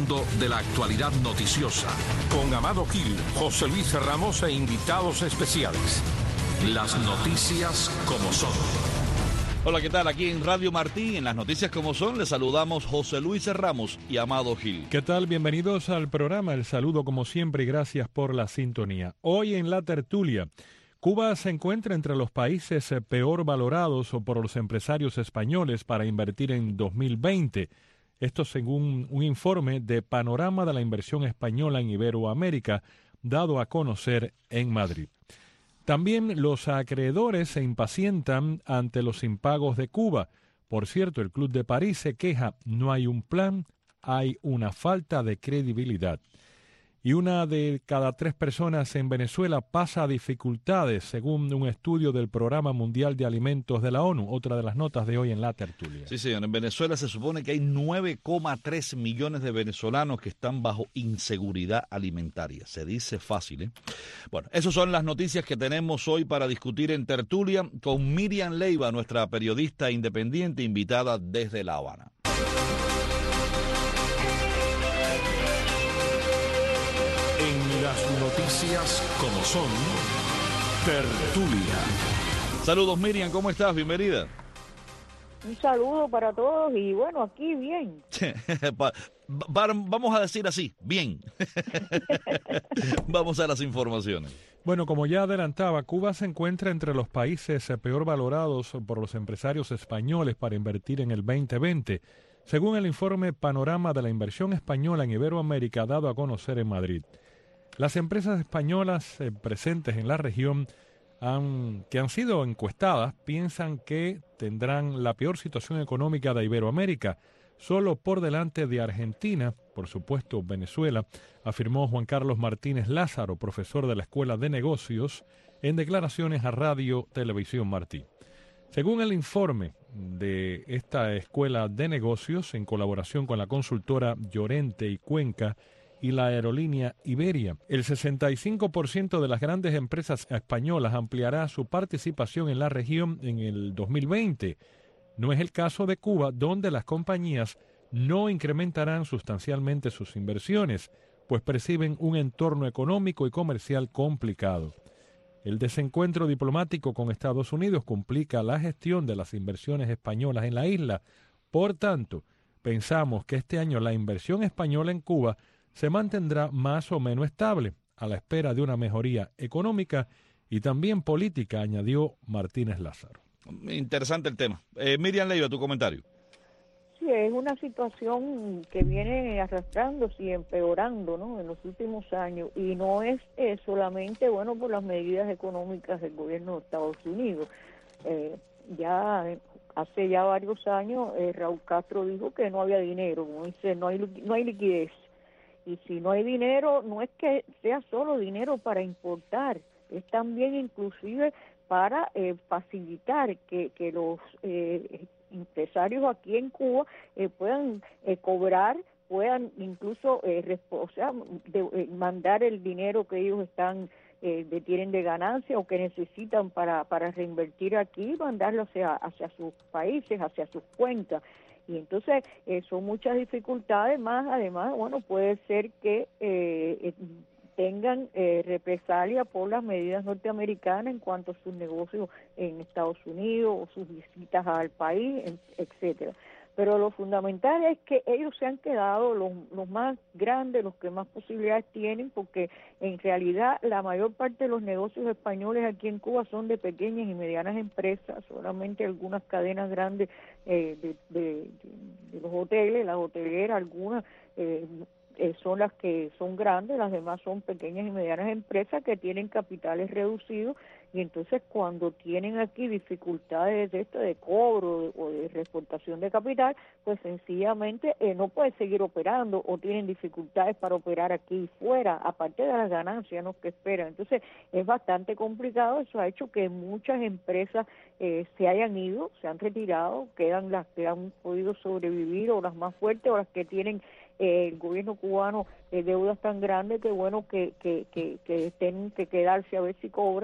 mundo de la actualidad noticiosa. Con Amado Gil, José Luis Ramos e invitados especiales. Las noticias como son. Hola, ¿qué tal? Aquí en Radio Martí, en Las Noticias como son, les saludamos José Luis Ramos y Amado Gil. ¿Qué tal? Bienvenidos al programa. El saludo como siempre y gracias por la sintonía. Hoy en la tertulia, Cuba se encuentra entre los países peor valorados por los empresarios españoles para invertir en 2020. Esto según un informe de Panorama de la Inversión Española en Iberoamérica, dado a conocer en Madrid. También los acreedores se impacientan ante los impagos de Cuba. Por cierto, el Club de París se queja, no hay un plan, hay una falta de credibilidad. Y una de cada 3 personas en Venezuela pasa dificultades, según un estudio del Programa Mundial de Alimentos de la ONU, otra de las notas de hoy en la tertulia. Sí, señor, en Venezuela se supone que hay 9,3 millones de venezolanos que están bajo inseguridad alimentaria. Se dice fácil, ¿eh? Bueno, esas son las noticias que tenemos hoy para discutir en tertulia con Miriam Leiva, nuestra periodista independiente invitada desde La Habana. En las noticias como son, tertulia. Saludos, Miriam, ¿cómo estás? Bienvenida. Un saludo para todos y bueno, aquí bien. Vamos a decir así, bien. Vamos a las informaciones. Bueno, como ya adelantaba, Cuba se encuentra entre los países peor valorados por los empresarios españoles para invertir en el 2020, según el informe Panorama de la Inversión Española en Iberoamérica dado a conocer en Madrid. Las empresas españolas presentes en la región que han sido encuestadas piensan que tendrán la peor situación económica de Iberoamérica, solo por delante de Argentina, por supuesto Venezuela, afirmó Juan Carlos Martínez Lázaro, profesor de la Escuela de Negocios, en declaraciones a Radio Televisión Martí. Según el informe de esta Escuela de Negocios, en colaboración con la consultora Llorente y Cuenca, y la aerolínea Iberia, el 65% de las grandes empresas españolas ampliará su participación en la región en el 2020. No es el caso de Cuba, donde las compañías no incrementarán sustancialmente sus inversiones, pues perciben un entorno económico y comercial complicado. El desencuentro diplomático con Estados Unidos complica la gestión de las inversiones españolas en la isla. Por tanto, pensamos que este año la inversión española en Cuba se mantendrá más o menos estable, a la espera de una mejoría económica y también política, añadió Martínez Lázaro. Interesante el tema. Miriam Leiva, tu comentario. Sí, es una situación que viene arrastrándose y empeorando, ¿no?, en los últimos años, y no es solamente, bueno, por las medidas económicas del gobierno de Estados Unidos. Hace ya varios años Raúl Castro dijo que no había dinero, como dice, no hay liquidez. Y si no hay dinero, no es que sea solo dinero para importar, es también inclusive para facilitar que los empresarios aquí en Cuba puedan cobrar, puedan incluso mandar el dinero que ellos tienen de ganancia o que necesitan para reinvertir aquí, mandarlo hacia sus países, hacia sus cuentas. Y entonces son muchas dificultades más. Además, bueno, puede ser que tengan represalia por las medidas norteamericanas en cuanto a sus negocios en Estados Unidos o sus visitas al país, etcétera. Pero lo fundamental es que ellos se han quedado los más grandes, los que más posibilidades tienen, porque en realidad la mayor parte de los negocios españoles aquí en Cuba son de pequeñas y medianas empresas, solamente algunas cadenas grandes de los hoteles, las hoteleras, algunas son las que son grandes, las demás son pequeñas y medianas empresas que tienen capitales reducidos, y entonces cuando tienen aquí dificultades de cobro o de reportación de capital, pues sencillamente no pueden seguir operando o tienen dificultades para operar aquí fuera, aparte de las ganancias, ¿no?, que esperan. Entonces es bastante complicado. Eso ha hecho que muchas empresas se hayan ido, se han retirado, quedan las que han podido sobrevivir, o las más fuertes, o las que tienen el gobierno cubano deudas tan grandes que bueno que tienen que quedarse a ver si cobran.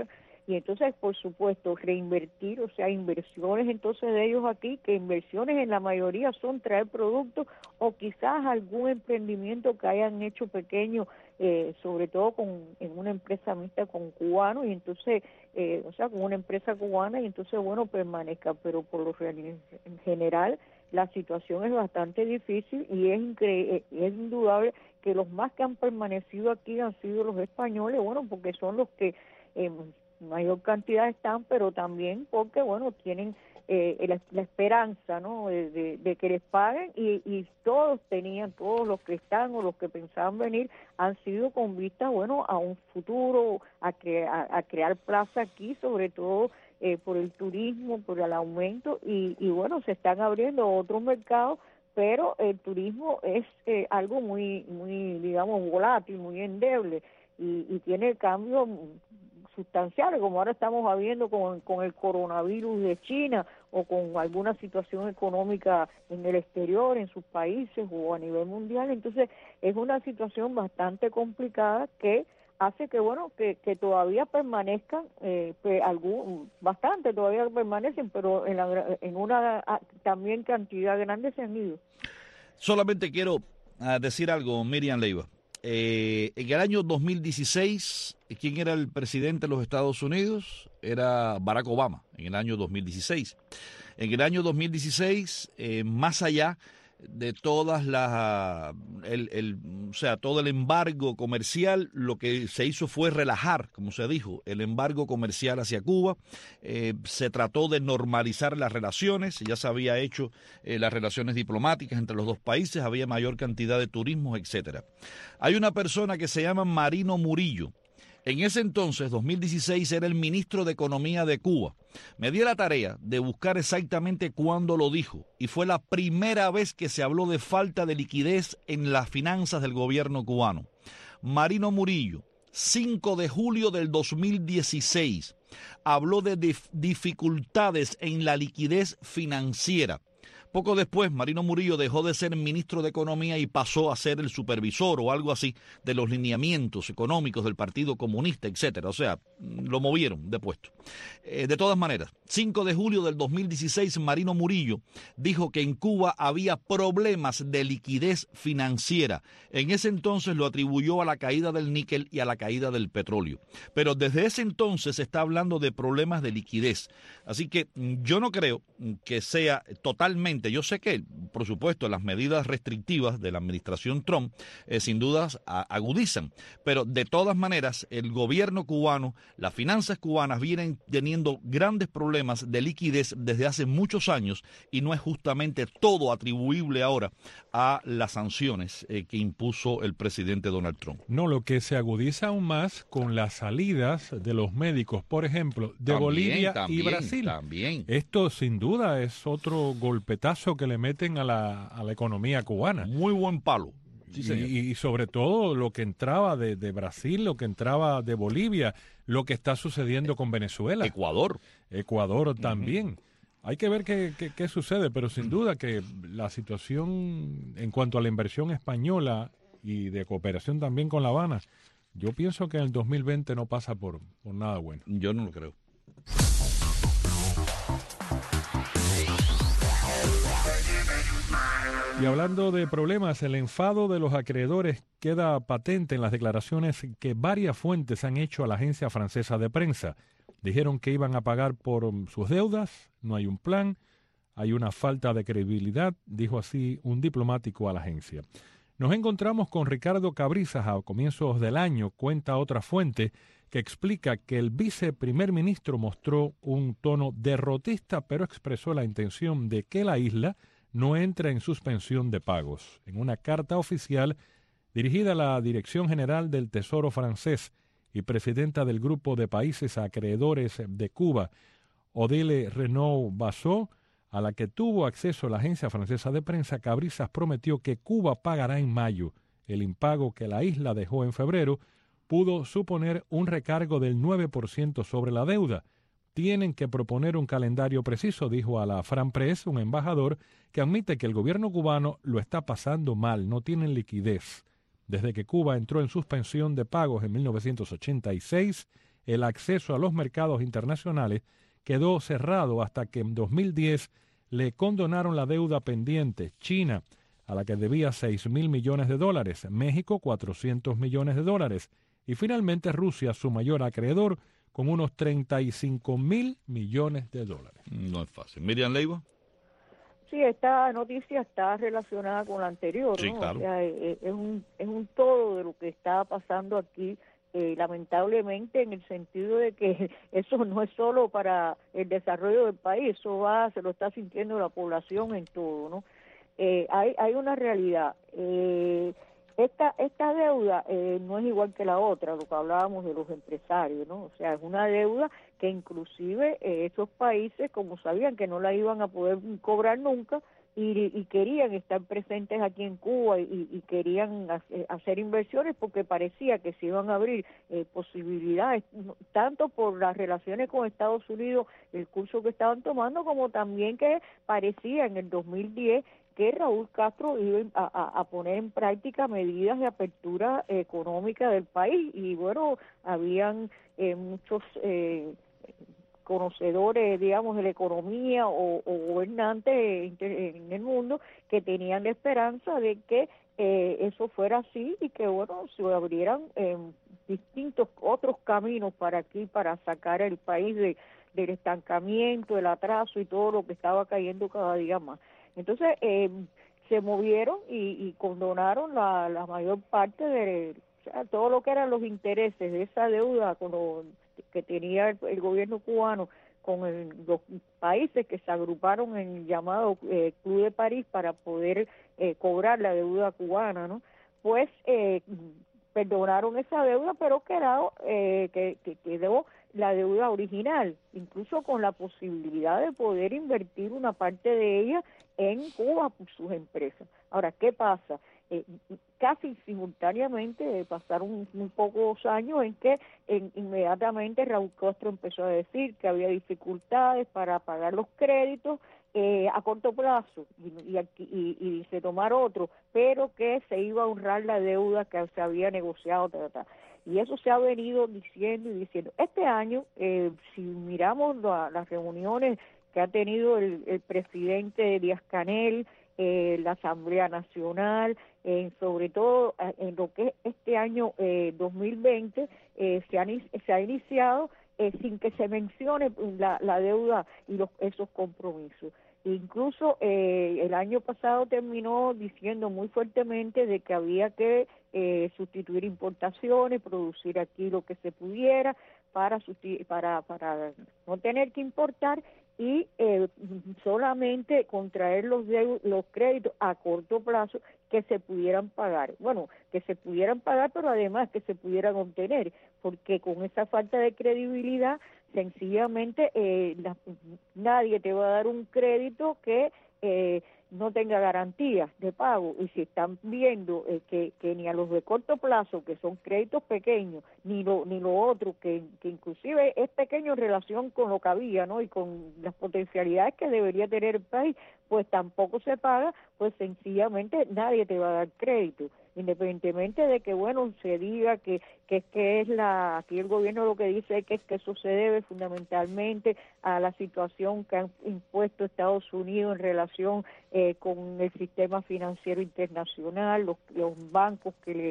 y entonces, por supuesto, reinvertir, o sea, inversiones entonces de ellos aquí, que inversiones en la mayoría son traer productos o quizás algún emprendimiento que hayan hecho pequeño, sobre todo en una empresa mixta con cubanos, y entonces, o sea, con una empresa cubana, y entonces, bueno, permanezca, pero por lo en general la situación es bastante difícil y es indudable que los más que han permanecido aquí han sido los españoles, bueno, porque son los que mayor cantidad están, pero también porque, bueno, tienen la esperanza, ¿no?, de que les paguen, y todos los que están o los que pensaban venir han sido con vista, bueno, a un futuro, a crear plaza aquí, sobre todo por el turismo, por el aumento, y bueno, se están abriendo otros mercados, pero el turismo es algo muy, digamos, volátil, muy endeble, y tiene cambios sustanciales, como ahora estamos viendo con el coronavirus de China, o con alguna situación económica en el exterior, en sus países o a nivel mundial. Entonces es una situación bastante complicada que hace que, bueno, que todavía permanezcan, bastante todavía permanecen, pero en una también cantidad grande se han ido. Solamente quiero decir algo, Miriam Leiva. En el año 2016, ¿quién era el presidente de los Estados Unidos? Era Barack Obama, en el año 2016. En el año 2016, más allá de todas todo el embargo comercial, lo que se hizo fue relajar, como se dijo, el embargo comercial hacia Cuba. Se trató de normalizar las relaciones, ya se había hecho las relaciones diplomáticas entre los dos países, había mayor cantidad de turismo, etcétera. Hay una persona que se llama Marino Murillo. En ese entonces, 2016, era el ministro de Economía de Cuba. Me di la tarea de buscar exactamente cuándo lo dijo, y fue la primera vez que se habló de falta de liquidez en las finanzas del gobierno cubano. Marino Murillo, 5 de julio del 2016, habló de dificultades en la liquidez financiera. Poco después, Marino Murillo dejó de ser ministro de Economía y pasó a ser el supervisor o algo así de los lineamientos económicos del Partido Comunista, etcétera. O sea, lo movieron de puesto. De todas maneras, 5 de julio del 2016, Marino Murillo dijo que en Cuba había problemas de liquidez financiera. En ese entonces lo atribuyó a la caída del níquel y a la caída del petróleo. Pero desde ese entonces se está hablando de problemas de liquidez. Así que yo no creo que sea totalmente. Yo sé que, por supuesto, las medidas restrictivas de la administración Trump sin dudas agudizan, pero de todas maneras el gobierno cubano, las finanzas cubanas vienen teniendo grandes problemas de liquidez desde hace muchos años, y no es justamente todo atribuible ahora a las sanciones que impuso el presidente Donald Trump. No, lo que se agudiza aún más con las salidas de los médicos, por ejemplo, de Bolivia y Brasil. También. Esto sin duda es otro golpetazo que le meten a la economía cubana. Muy buen palo. Sí, y sobre todo lo que entraba de Brasil, lo que entraba de Bolivia, lo que está sucediendo con Venezuela. Ecuador también. Hay que ver qué sucede, pero sin duda que la situación en cuanto a la inversión española y de cooperación también con La Habana, yo pienso que en el 2020 no pasa por nada bueno. Yo no lo creo. Y hablando de problemas, el enfado de los acreedores queda patente en las declaraciones que varias fuentes han hecho a la agencia francesa de prensa. Dijeron que iban a pagar por sus deudas, no hay un plan, hay una falta de credibilidad, dijo así un diplomático a la agencia. Nos encontramos con Ricardo Cabrizas a comienzos del año, cuenta otra fuente, que explica que el viceprimer ministro mostró un tono derrotista, pero expresó la intención de que la isla no entra en suspensión de pagos. En una carta oficial dirigida a la Dirección General del Tesoro francés y presidenta del Grupo de Países Acreedores de Cuba, Odile Renaud-Bassot, a la que tuvo acceso la agencia francesa de prensa, Cabrizas prometió que Cuba pagará en mayo. El impago que la isla dejó en febrero pudo suponer un recargo del 9% sobre la deuda. Tienen que proponer un calendario preciso, dijo a la France Presse un embajador que admite que el gobierno cubano lo está pasando mal, no tienen liquidez. Desde que Cuba entró en suspensión de pagos en 1986, el acceso a los mercados internacionales quedó cerrado hasta que en 2010 le condonaron la deuda pendiente. China, a la que debía $6.000 millones, México $400 millones y finalmente Rusia, su mayor acreedor, con unos $35.000 millones. No es fácil. Miriam Leiva. Sí, esta noticia está relacionada con la anterior, Sí, ¿no? claro. O sea, es un todo de lo que está pasando aquí, lamentablemente, en el sentido de que eso no es solo para el desarrollo del país, se lo está sintiendo la población en todo, ¿no? Hay una realidad. Esta deuda no es igual que la otra, lo que hablábamos de los empresarios, ¿no? O sea, es una deuda que inclusive esos países, como sabían que no la iban a poder cobrar nunca, y querían estar presentes aquí en Cuba y querían hacer inversiones porque parecía que se iban a abrir posibilidades, tanto por las relaciones con Estados Unidos, el curso que estaban tomando, como también que parecía en el 2010 que Raúl Castro iba a poner en práctica medidas de apertura económica del país. Y bueno, habían muchos conocedores, digamos, de la economía o gobernantes en el mundo que tenían la esperanza de que eso fuera así y que, bueno, se abrieran distintos otros caminos para aquí, para sacar el país del estancamiento, el atraso y todo lo que estaba cayendo cada día más. Entonces, se movieron y condonaron la mayor parte de todo lo que eran los intereses de esa deuda que tenía el gobierno cubano con los países que se agruparon en el llamado Club de París para poder cobrar la deuda cubana, ¿no? Pues perdonaron esa deuda, pero quedó la deuda original, incluso con la posibilidad de poder invertir una parte de ella en Cuba por sus empresas. Ahora, ¿qué pasa? Casi simultáneamente pasaron muy pocos años en que inmediatamente Raúl Castro empezó a decir que había dificultades para pagar los créditos a corto plazo y se tomar otro, pero que se iba a honrar la deuda que se había negociado, y eso se ha venido diciendo y diciendo. Este año, si miramos las reuniones que ha tenido el presidente Díaz-Canel, la Asamblea Nacional, sobre todo en lo que es este año 2020, se ha iniciado sin que se mencione la deuda y esos compromisos. Incluso el año pasado terminó diciendo muy fuertemente de que había que sustituir importaciones, producir aquí lo que se pudiera para no tener que importar y solamente contraer los créditos a corto plazo que se pudieran pagar. Bueno, que se pudieran pagar, pero además que se pudieran obtener, porque con esa falta de credibilidad, sencillamente nadie te va a dar un crédito que no tenga garantías de pago, y si están viendo que ni a los de corto plazo, que son créditos pequeños, ni lo otro, que inclusive es pequeño en relación con lo que había, ¿no? Y con las potencialidades que debería tener el país, pues tampoco se paga, pues sencillamente nadie te va a dar crédito, independientemente de que, bueno, se diga que aquí el gobierno lo que dice es que eso se debe fundamentalmente a la situación que han impuesto Estados Unidos en relación con el sistema financiero internacional, los bancos que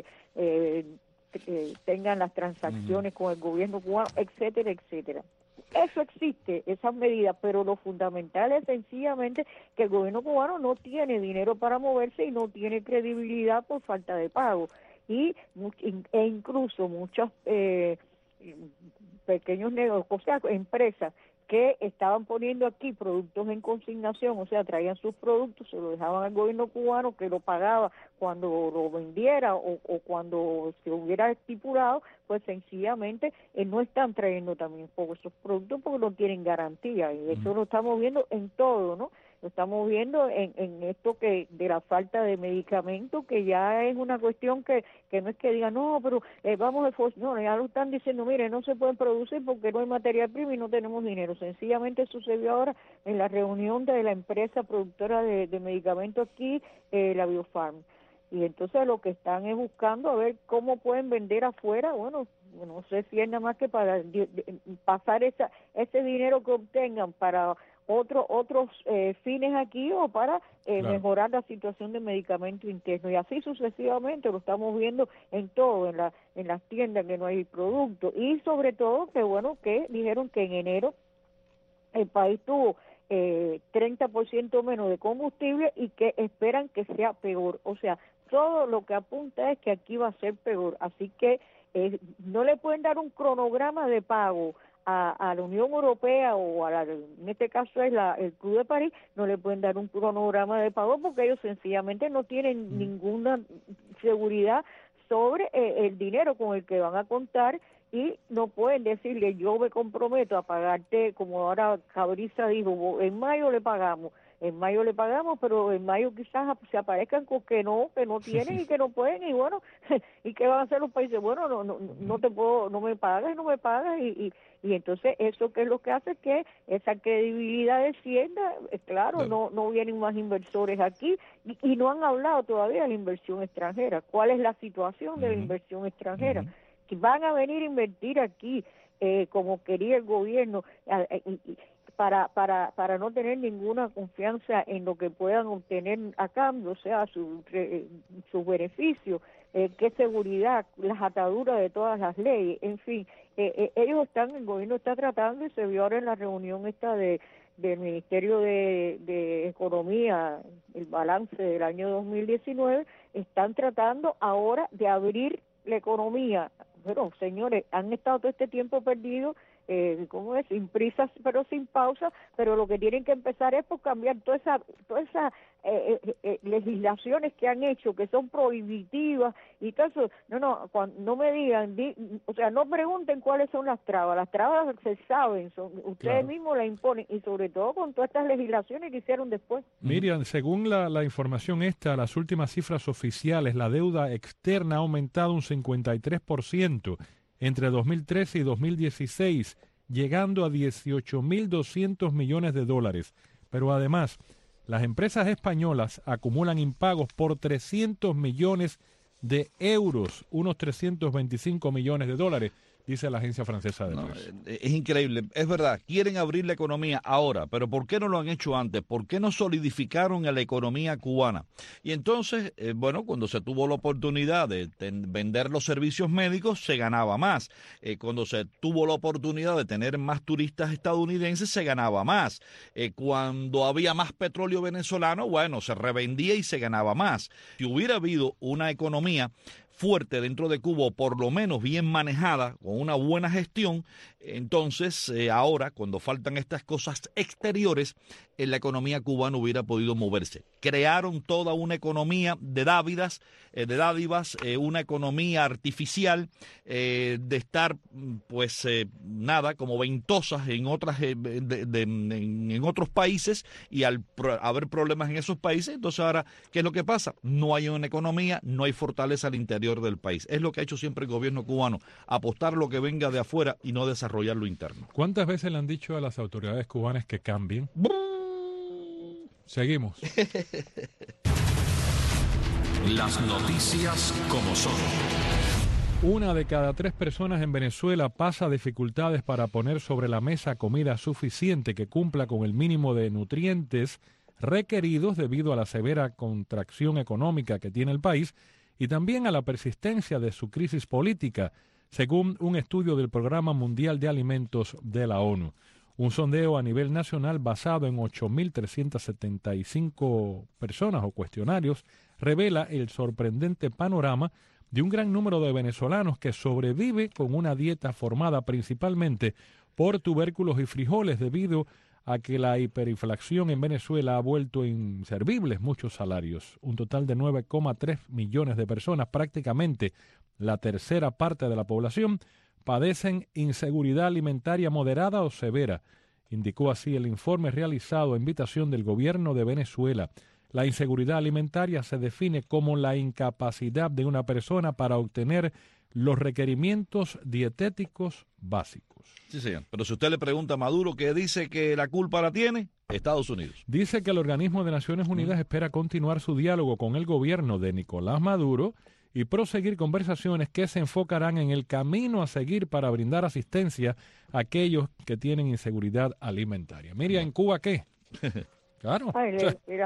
tengan las transacciones con el gobierno cubano, etcétera, etcétera. Eso existe, esas medidas, pero lo fundamental es sencillamente que el gobierno cubano no tiene dinero para moverse y no tiene credibilidad por falta de pago. E incluso muchos pequeños negocios, o sea, empresas que estaban poniendo aquí productos en consignación, o sea, traían sus productos, se lo dejaban al gobierno cubano, que lo pagaba cuando lo vendiera o cuando se hubiera estipulado, pues sencillamente no están trayendo también esos productos porque no tienen garantía, y eso lo estamos viendo en todo, ¿no? Lo estamos viendo en esto que de la falta de medicamentos, que ya es una cuestión que no es que digan, no, pero vamos a no, ya lo están diciendo, mire, no se pueden producir porque no hay materia prima y no tenemos dinero. Sencillamente sucedió ahora en la reunión de la empresa productora de medicamentos aquí, la Biofarm. y entonces lo que están es buscando a ver cómo pueden vender afuera. Bueno, no sé si es nada más que para pasar ese dinero que obtengan para otros fines aquí, o para mejorar la situación de medicamento interno, y así sucesivamente. Lo estamos viendo en todo, en las tiendas que no hay producto, y sobre todo que dijeron que en enero el país tuvo 30% menos de combustible y que esperan que sea peor. O sea, todo lo que apunta es que aquí va a ser peor, así que no le pueden dar un cronograma de pago a la Unión Europea, o en este caso es el Club de París. No le pueden dar un cronograma de pago porque ellos sencillamente no tienen ninguna seguridad sobre el dinero con el que van a contar, y no pueden decirle: yo me comprometo a pagarte, como ahora Cabriza dijo, en mayo le pagamos, pero en mayo quizás se aparezcan con que no tienen y que no pueden, y bueno, ¿y qué van a hacer los países? Bueno, no te puedo, no me pagas, y entonces eso que es lo que hace que esa credibilidad descienda. Claro, no vienen más inversores aquí, y no han hablado todavía de la inversión extranjera. ¿Cuál es la situación de la inversión extranjera? Que van a venir a invertir aquí, como quería el gobierno, para no tener ninguna confianza en lo que puedan obtener a cambio, o sea, sus beneficios, qué seguridad, las ataduras de todas las leyes, en fin. El gobierno está tratando, y se vio ahora en la reunión esta del Ministerio de Economía, el balance del año 2019, están tratando ahora de abrir la economía. Pero, señores, han estado todo este tiempo perdidos, sin prisas pero sin pausa, pero lo que tienen que empezar es por cambiar todas esas legislaciones que han hecho, que son prohibitivas y todo eso. No me digan, o sea, no pregunten cuáles son las trabas se saben, ustedes mismos las imponen, y sobre todo con todas estas legislaciones que hicieron después. Miriam, según la información las últimas cifras oficiales, la deuda externa ha aumentado un 53% entre 2013 y 2016, llegando a 18.200 millones de dólares. Pero además, las empresas españolas acumulan impagos por 300 millones de euros, unos 325 millones de dólares, dice la agencia francesa de presa. Es increíble, es verdad, quieren abrir la economía ahora, pero ¿por qué no lo han hecho antes? ¿Por qué no solidificaron a la economía cubana? Y entonces, cuando se tuvo la oportunidad de vender los servicios médicos, se ganaba más. Cuando se tuvo la oportunidad de tener más turistas estadounidenses, se ganaba más. Cuando había más petróleo venezolano, se revendía y se ganaba más. Si hubiera habido una economía fuerte dentro de Cuba, o por lo menos bien manejada, con una buena gestión, entonces ahora, cuando faltan estas cosas exteriores, la economía cubana hubiera podido moverse. Crearon toda una economía de dádivas, una economía artificial, de estar, como ventosas en otros países, y al haber problemas en esos países, entonces ahora, ¿qué es lo que pasa? No hay una economía, no hay fortaleza al interior del país. Es lo que ha hecho siempre el gobierno cubano, apostar lo que venga de afuera y no desarrollar lo interno. ¿Cuántas veces le han dicho a las autoridades cubanas que cambien? Seguimos. Las noticias como son. 1 de cada 3 personas en Venezuela pasa dificultades para poner sobre la mesa comida suficiente que cumpla con el mínimo de nutrientes requeridos debido a la severa contracción económica que tiene el país y también a la persistencia de su crisis política, según un estudio del Programa Mundial de Alimentos de la ONU. Un sondeo a nivel nacional basado en 8.375 personas o cuestionarios revela el sorprendente panorama de un gran número de venezolanos que sobrevive con una dieta formada principalmente por tubérculos y frijoles debido a que la hiperinflación en Venezuela ha vuelto inservibles muchos salarios. Un total de 9,3 millones de personas, prácticamente la tercera parte de la población, padecen inseguridad alimentaria moderada o severa, indicó así el informe realizado a invitación del gobierno de Venezuela. La inseguridad alimentaria se define como la incapacidad de una persona para obtener los requerimientos dietéticos básicos. Sí, señor. Pero si usted le pregunta a Maduro, ¿qué dice que la culpa la tiene? Estados Unidos. Dice que el Organismo de Naciones Unidas espera continuar su diálogo con el gobierno de Nicolás Maduro y proseguir conversaciones que se enfocarán en el camino a seguir para brindar asistencia a aquellos que tienen inseguridad alimentaria. Mira, ¿en Cuba qué? Claro. El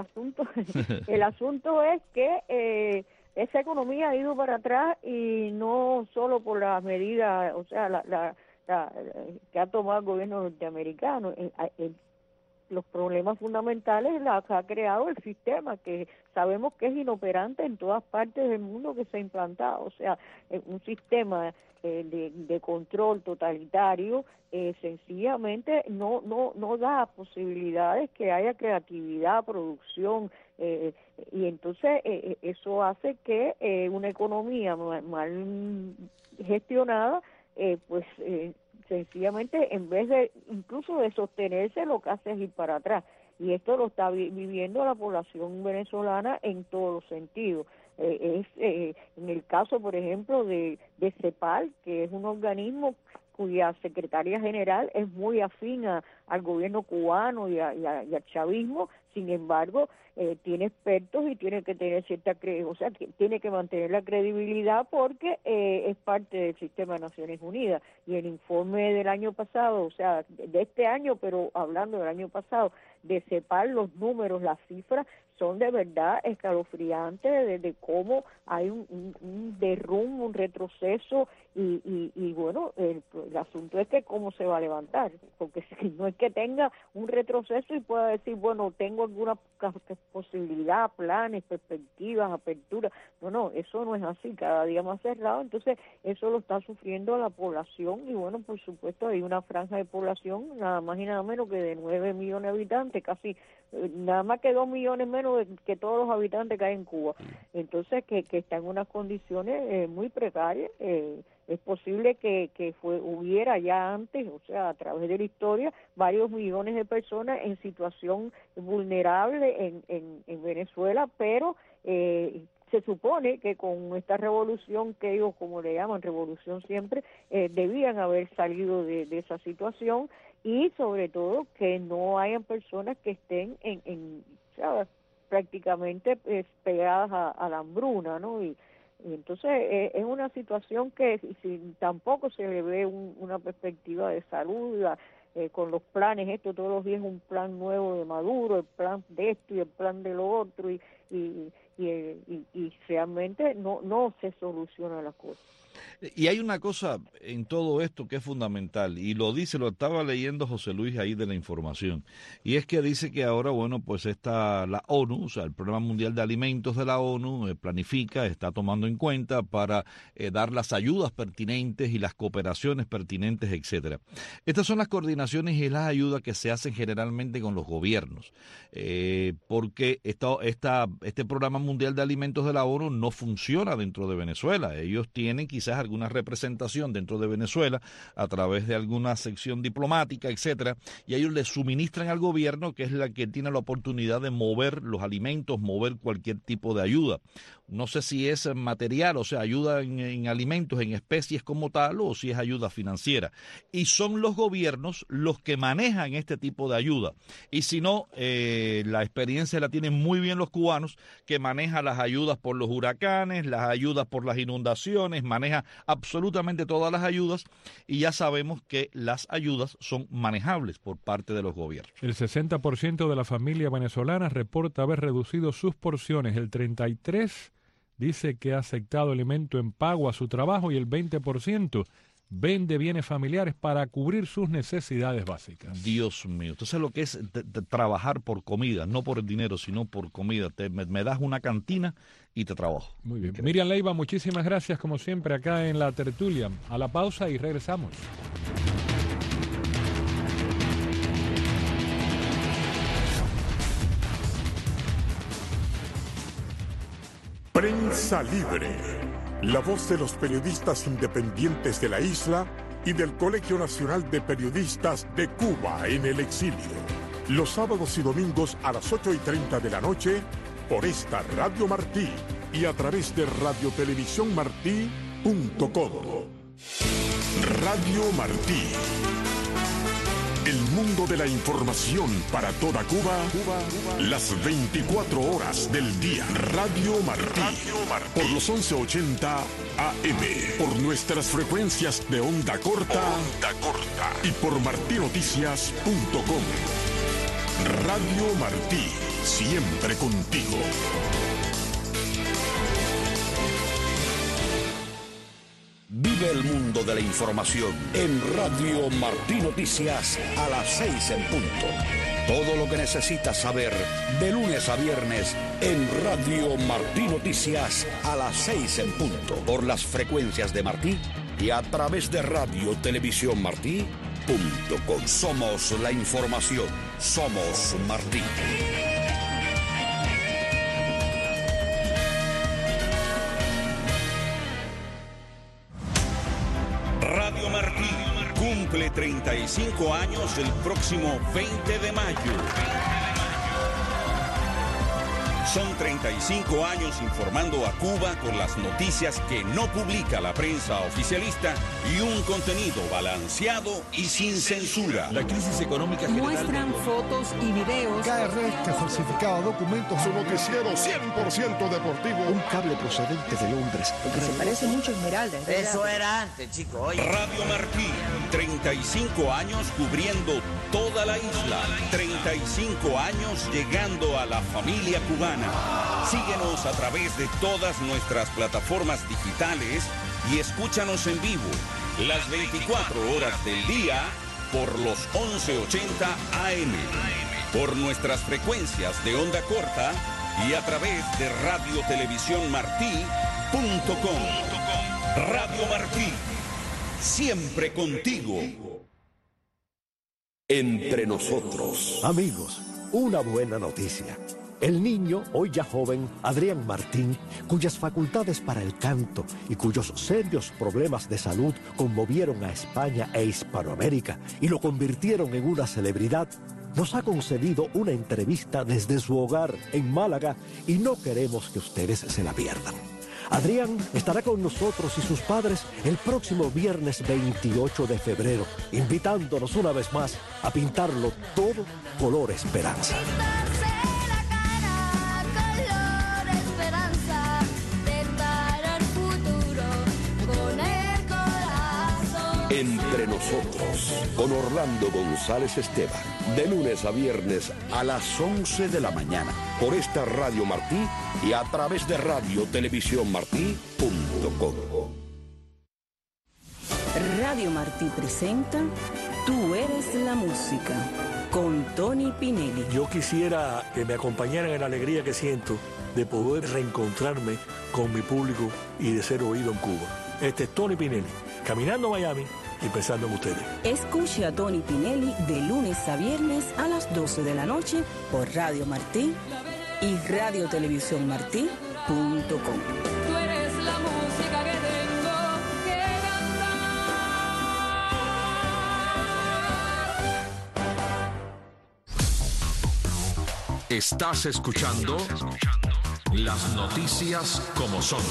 asunto es que esa economía ha ido para atrás y no solo por las medidas, o sea, que ha tomado el gobierno norteamericano. Los problemas fundamentales los ha creado el sistema, que sabemos que es inoperante en todas partes del mundo que se ha implantado. O sea, un sistema de control totalitario sencillamente no da posibilidades que haya creatividad, producción, y entonces eso hace que una economía mal gestionada sencillamente, en vez de incluso de sostenerse, lo que hace es ir para atrás. Y esto lo está viviendo la población venezolana en todos los sentidos. En el caso, por ejemplo, de CEPAL, que es un organismo cuya secretaria general es muy afín al gobierno cubano y al chavismo. Sin embargo, tiene expertos y tiene que tener tiene que mantener la credibilidad porque es parte del sistema de Naciones Unidas. Y el informe del año pasado, o sea, de este año, pero hablando del año pasado, de CEPAL, los números, las cifras son de verdad escalofriantes de cómo hay un derrumbe, un retroceso y bueno, el asunto es que cómo se va a levantar, porque si no es que tenga un retroceso y pueda decir, bueno, tengo alguna posibilidad, planes, perspectivas, apertura. No, eso no es así, cada día más cerrado. Entonces eso lo está sufriendo la población y bueno, por supuesto hay una franja de población nada más y nada menos que de 9 millones de habitantes, casi nada más que 2 millones menos que todos los habitantes que hay en Cuba. Entonces que está en unas condiciones muy precarias. Es posible que hubiera ya antes, o sea, a través de la historia, varios millones de personas en situación vulnerable en Venezuela, pero se supone que con esta revolución, que ellos como le llaman revolución siempre, debían haber salido de esa situación y sobre todo que no hayan personas que estén ¿sabes?, prácticamente pegadas a la hambruna, ¿no? Y entonces es una situación que si tampoco se le ve una perspectiva de salud, con los planes, todos los días un plan nuevo de Maduro, el plan de esto y el plan de lo otro, y realmente no se soluciona la cosa. Y hay una cosa en todo esto que es fundamental, y lo estaba leyendo José Luis ahí de la información, y es que dice que ahora, bueno, pues la ONU, o sea, el Programa Mundial de Alimentos de la ONU, planifica, está tomando en cuenta para dar las ayudas pertinentes y las cooperaciones pertinentes, etcétera. Estas son las coordinaciones y las ayudas que se hacen generalmente con los gobiernos, porque este Programa Mundial de Alimentos de la ONU no funciona dentro de Venezuela. Ellos tienen quizás alguna representación dentro de Venezuela a través de alguna sección diplomática, etcétera, y ellos le suministran al gobierno, que es la que tiene la oportunidad de mover los alimentos, mover cualquier tipo de ayuda. No sé si es material, o sea, ayuda en alimentos, en especies como tal, o si es ayuda financiera. Y son los gobiernos los que manejan este tipo de ayuda. Y si no, la experiencia la tienen muy bien los cubanos, que manejan las ayudas por los huracanes, las ayudas por las inundaciones, maneja absolutamente todas las ayudas, y ya sabemos que las ayudas son manejables por parte de los gobiernos. El 60% de la familia venezolana reporta haber reducido sus porciones, el 33% dice que ha aceptado alimento en pago a su trabajo y el 20% vende bienes familiares para cubrir sus necesidades básicas. Dios mío, entonces lo que es trabajar por comida, no por el dinero, sino por comida. Me das una cantina y te trabajo. Muy bien. Miriam Leiva, muchísimas gracias como siempre acá en La Tertulia. A la pausa y regresamos. Prensa Libre, la voz de los periodistas independientes de la isla y del Colegio Nacional de Periodistas de Cuba en el exilio. Los sábados y domingos a las 8:30 de la noche por esta Radio Martí y a través de radiotelevisiónmartí.com. Radio Martí. El mundo de la información para toda Cuba, las 24 horas del día. Radio Martí. Por los 1180 AM. Por nuestras frecuencias de onda corta. Y por martinoticias.com. Radio Martí. Siempre contigo. Vive el mundo de la información en Radio Martí Noticias a las 6 en punto. Todo lo que necesitas saber de lunes a viernes en Radio Martí Noticias a las 6 en punto. Por las frecuencias de Martí y a través de radiotelevisiónmartí.com. Somos la información. Somos Martí. Radio Martí cumple 35 años el próximo 20 de mayo. Son 35 años informando a Cuba con las noticias que no publica la prensa oficialista y un contenido balanceado y sin censura. La crisis económica general... Muestran fotos y videos. KRS que falsificaba documentos. Su noticiero 100% deportivo. Un cable procedente de Londres. Porque se parece mucho a Esmeralda. Eso era antes, chicos. Radio Martí, 35 años cubriendo toda la isla. 35 años llegando a la familia cubana. Síguenos a través de todas nuestras plataformas digitales y escúchanos en vivo las 24 horas del día por los 1180 AM, por nuestras frecuencias de onda corta y a través de radiotelevisiónmartí.com. Radio Martí, siempre contigo. Entre nosotros. Amigos, una buena noticia. El niño, hoy ya joven, Adrián Martín, cuyas facultades para el canto y cuyos serios problemas de salud conmovieron a España e Hispanoamérica y lo convirtieron en una celebridad, nos ha concedido una entrevista desde su hogar en Málaga y no queremos que ustedes se la pierdan. Adrián estará con nosotros y sus padres el próximo viernes 28 de febrero, invitándonos una vez más a pintarlo todo color esperanza. Entre nosotros, con Orlando González Esteban, de lunes a viernes a las 11 de la mañana, por esta Radio Martí y a través de radiotelevisiónmartí.com. Radio Martí presenta Tú eres la música, con Tony Pinelli. Yo quisiera que me acompañaran en la alegría que siento de poder reencontrarme con mi público y de ser oído en Cuba. Este es Tony Pinelli, caminando a Miami y pensando en ustedes. Escuche a Tony Pinelli de lunes a viernes a las 12 de la noche por Radio Martí y radiotelevisiónmartí.com. Tú eres la música que tengo que cantar. Estás escuchando las noticias como son.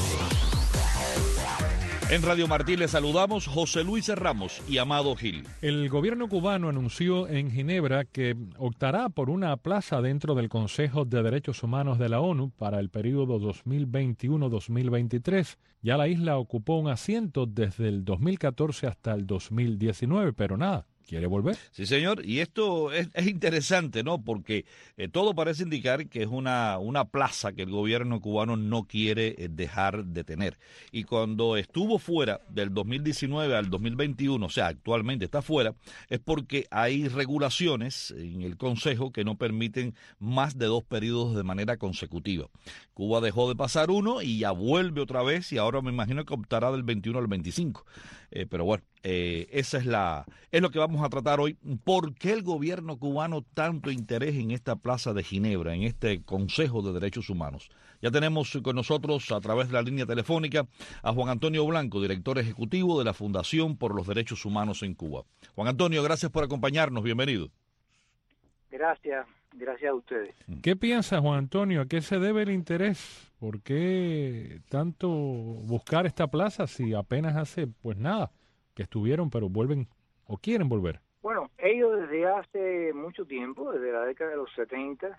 En Radio Martí les saludamos José Luis Ramos y Amado Gil. El gobierno cubano anunció en Ginebra que optará por una plaza dentro del Consejo de Derechos Humanos de la ONU para el periodo 2021-2023. Ya la isla ocupó un asiento desde el 2014 hasta el 2019, pero nada. ¿Quiere volver? Sí, señor, y esto es interesante, ¿no? Porque todo parece indicar que es una plaza que el gobierno cubano no quiere dejar de tener. Y cuando estuvo fuera del 2019 al 2021, o sea, actualmente está fuera, es porque hay regulaciones en el Consejo que no permiten más de 2 periodos de manera consecutiva. Cuba dejó de pasar uno y ya vuelve otra vez y ahora me imagino que optará del 21 al 25. Pero bueno, esa es lo que vamos a tratar hoy. ¿Por qué el gobierno cubano tanto interés en esta plaza de Ginebra, en este Consejo de Derechos Humanos? Ya tenemos con nosotros a través de la línea telefónica a Juan Antonio Blanco, director ejecutivo de la Fundación por los Derechos Humanos en Cuba. Juan Antonio, gracias por acompañarnos. Bienvenido. Gracias. Gracias a ustedes. ¿Qué piensa, Juan Antonio? ¿A qué se debe el interés? ¿Por qué tanto buscar esta plaza si apenas hace, pues nada, que estuvieron, pero vuelven o quieren volver? Bueno, ellos desde hace mucho tiempo, desde la década de los 70,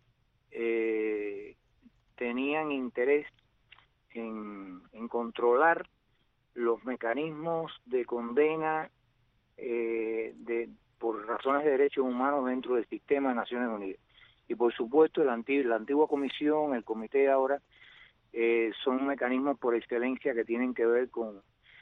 tenían interés en controlar los mecanismos de condena por razones de derechos humanos dentro del sistema de Naciones Unidas. Y por supuesto la antigua comisión, el comité ahora, son mecanismos por excelencia que tienen que ver con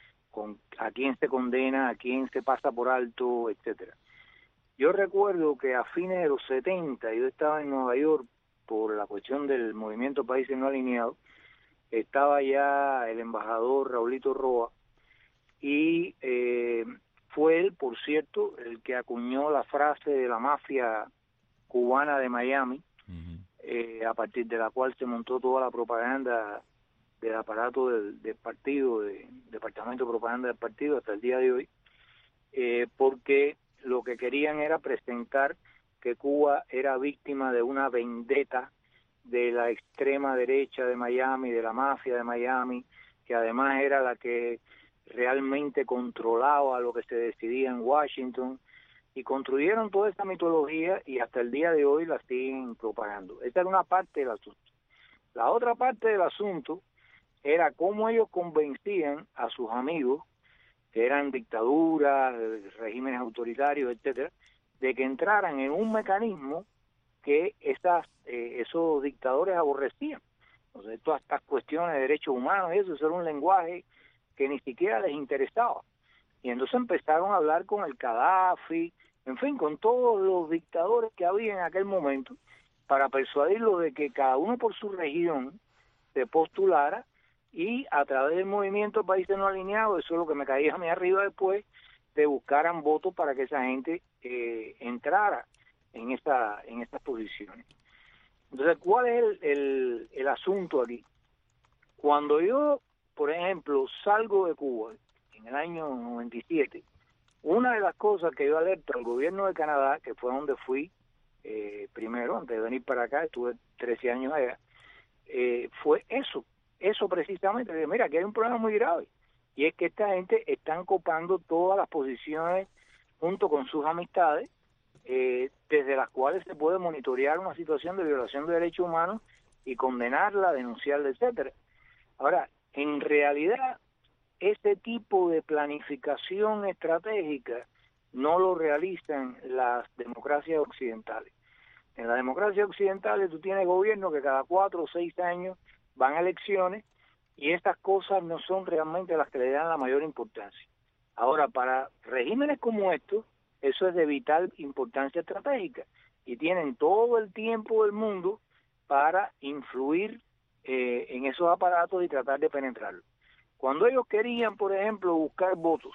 a quién se condena, a quién se pasa por alto, etcétera. Yo recuerdo que a fines de los 70, yo estaba en Nueva York por la cuestión del movimiento Países No Alineados, estaba ya el embajador Raulito Roa, y fue él, por cierto, el que acuñó la frase de la mafia cubana de Miami, a partir de la cual se montó toda la propaganda del aparato del partido, del departamento de propaganda del partido hasta el día de hoy, porque lo que querían era presentar que Cuba era víctima de una vendetta de la extrema derecha de Miami, de la mafia de Miami, que además era la que realmente controlaba lo que se decidía en Washington, y construyeron toda esta mitología y hasta el día de hoy la siguen propagando. Esta era una parte del asunto. La otra parte del asunto era cómo ellos convencían a sus amigos, que eran dictaduras, regímenes autoritarios, etcétera, de que entraran en un mecanismo que esos dictadores aborrecían. Entonces, todas estas cuestiones de derechos humanos, eso era un lenguaje que ni siquiera les interesaba. Y entonces empezaron a hablar con el Gaddafi, en fin, con todos los dictadores que había en aquel momento, para persuadirlos de que cada uno por su región se postulara, y a través del movimiento Países No Alineados, eso es lo que me caía a mí arriba después, de buscaran votos para que esa gente entrara en estas posiciones. Entonces, ¿cuál es el asunto aquí? Cuando yo, por ejemplo, salgo de Cuba en el año 97, una de las cosas que yo alerto al gobierno de Canadá, que fue donde fui primero, antes de venir para acá, estuve 13 años allá, fue eso precisamente, de mira, que hay un problema muy grave, y es que esta gente están copando todas las posiciones junto con sus amistades, desde las cuales se puede monitorear una situación de violación de derechos humanos y condenarla, denunciarla, etcétera. Ahora, en realidad, ese tipo de planificación estratégica no lo realizan las democracias occidentales. En las democracias occidentales tú tienes gobiernos que cada 4 o 6 años van a elecciones, y estas cosas no son realmente las que le dan la mayor importancia. Ahora, para regímenes como estos, eso es de vital importancia estratégica, y tienen todo el tiempo del mundo para influir en esos aparatos y tratar de penetrarlos. Cuando ellos querían, por ejemplo, buscar votos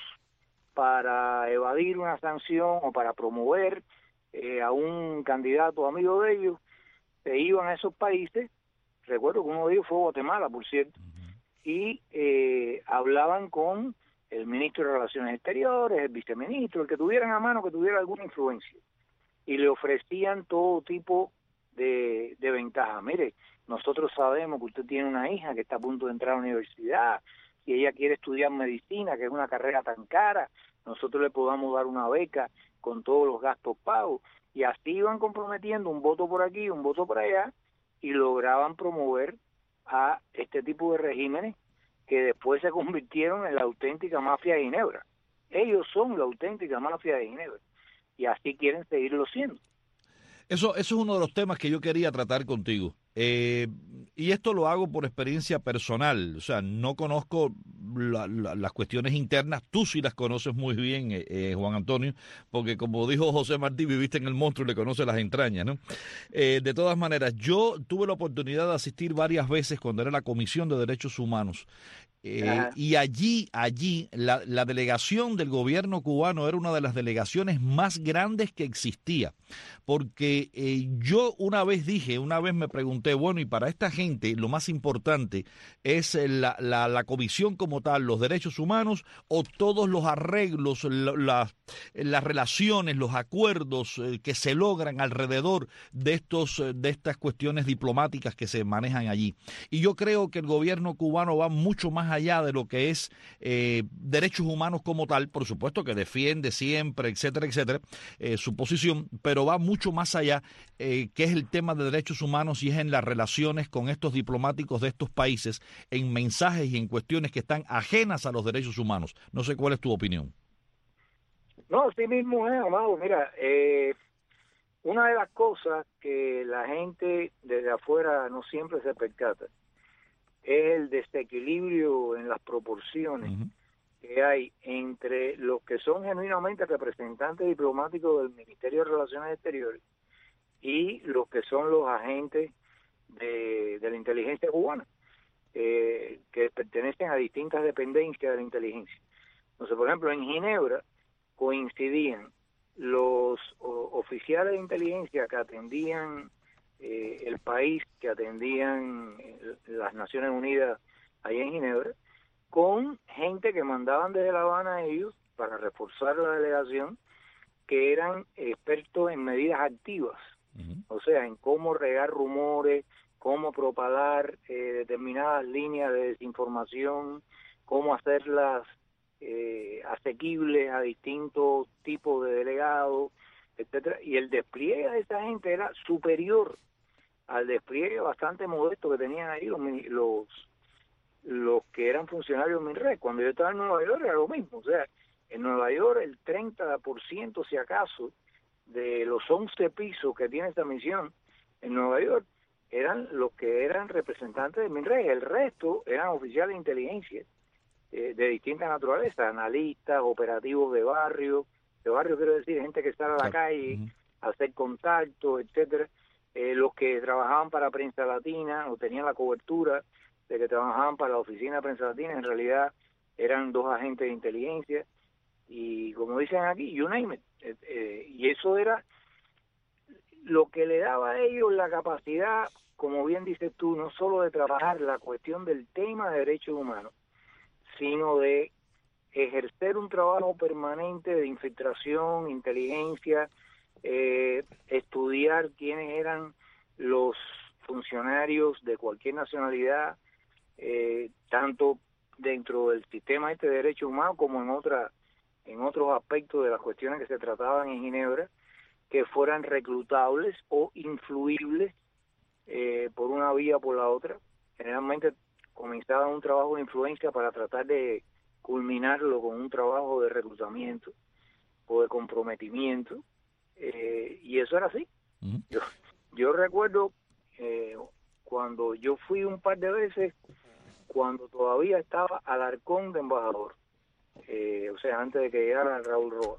para evadir una sanción o para promover a un candidato amigo de ellos, se iban a esos países. Recuerdo que uno de ellos fue Guatemala, por cierto, y hablaban con el ministro de Relaciones Exteriores, el viceministro, el que tuvieran a mano, que tuviera alguna influencia, y le ofrecían todo tipo de ventajas. Mire, nosotros sabemos que usted tiene una hija que está a punto de entrar a la universidad, y ella quiere estudiar medicina, que es una carrera tan cara, nosotros le podamos dar una beca con todos los gastos pagos, y así iban comprometiendo un voto por aquí, un voto por allá, y lograban promover a este tipo de regímenes que después se convirtieron en la auténtica mafia de Ginebra. Ellos son la auténtica mafia de Ginebra, y así quieren seguirlo siendo. Eso es uno de los temas que yo quería tratar contigo. Y esto lo hago por experiencia personal. O sea, no conozco las cuestiones internas. Tú sí las conoces muy bien, Juan Antonio, porque como dijo José Martí, viviste en el monstruo y le conoces las entrañas, ¿no? De todas maneras, yo tuve la oportunidad de asistir varias veces cuando era la Comisión de Derechos Humanos. Y allí la delegación del gobierno cubano era una de las delegaciones más grandes que existía, porque yo una vez me pregunté, bueno, y para esta gente lo más importante es la comisión como tal, los derechos humanos, o todos los arreglos, las relaciones, los acuerdos que se logran alrededor de estas cuestiones diplomáticas que se manejan allí. Y yo creo que el gobierno cubano va mucho más allá de lo que es derechos humanos como tal, por supuesto que defiende siempre, etcétera, etcétera, su posición, pero va mucho más allá, que es el tema de derechos humanos, y es en las relaciones con estos diplomáticos de estos países, en mensajes y en cuestiones que están ajenas a los derechos humanos. No sé cuál es tu opinión. No, así mismo es, Amado. Mira, una de las cosas que la gente desde afuera no siempre se percata es el desequilibrio en las proporciones que hay entre los que son genuinamente representantes diplomáticos del Ministerio de Relaciones Exteriores y los que son los agentes de la inteligencia cubana, que pertenecen a distintas dependencias de la inteligencia. Entonces, por ejemplo, en Ginebra coincidían los oficiales de inteligencia que atendían el país, que atendían las Naciones Unidas ahí en Ginebra, con gente que mandaban desde La Habana a ellos para reforzar la delegación, que eran expertos en medidas activas, o sea, en cómo regar rumores, cómo propagar determinadas líneas de desinformación, cómo hacerlas asequibles a distintos tipos de delegados, etcétera. Y el despliegue de esa gente era superior al despliegue bastante modesto que tenían ahí los que eran funcionarios MINREC. Cuando yo estaba en Nueva York era lo mismo. O sea, en Nueva York el 30%, si acaso, de los 11 pisos que tiene esta misión en Nueva York eran los que eran representantes de MINREC. El resto eran oficiales de inteligencia de distinta naturaleza, analistas, operativos de barrio quiero decir, gente que sale a la calle a hacer contacto, etcétera. Los que trabajaban para Prensa Latina o tenían la cobertura de que trabajaban para la oficina de Prensa Latina, en realidad eran dos agentes de inteligencia, y como dicen aquí, you name it. Y eso era lo que le daba a ellos la capacidad, como bien dices tú, no solo de trabajar la cuestión del tema de derechos humanos, sino de ejercer un trabajo permanente de infiltración, inteligencia, estudiar quiénes eran los funcionarios de cualquier nacionalidad, tanto dentro del sistema de derechos humanos como en otros aspectos de las cuestiones que se trataban en Ginebra, que fueran reclutables o influibles por una vía o por la otra. Generalmente comenzaban un trabajo de influencia para tratar de culminarlo con un trabajo de reclutamiento o de comprometimiento, y eso era así. Yo recuerdo cuando yo fui un par de veces, cuando todavía estaba Alarcón de embajador, o sea, antes de que llegara Raúl Roa,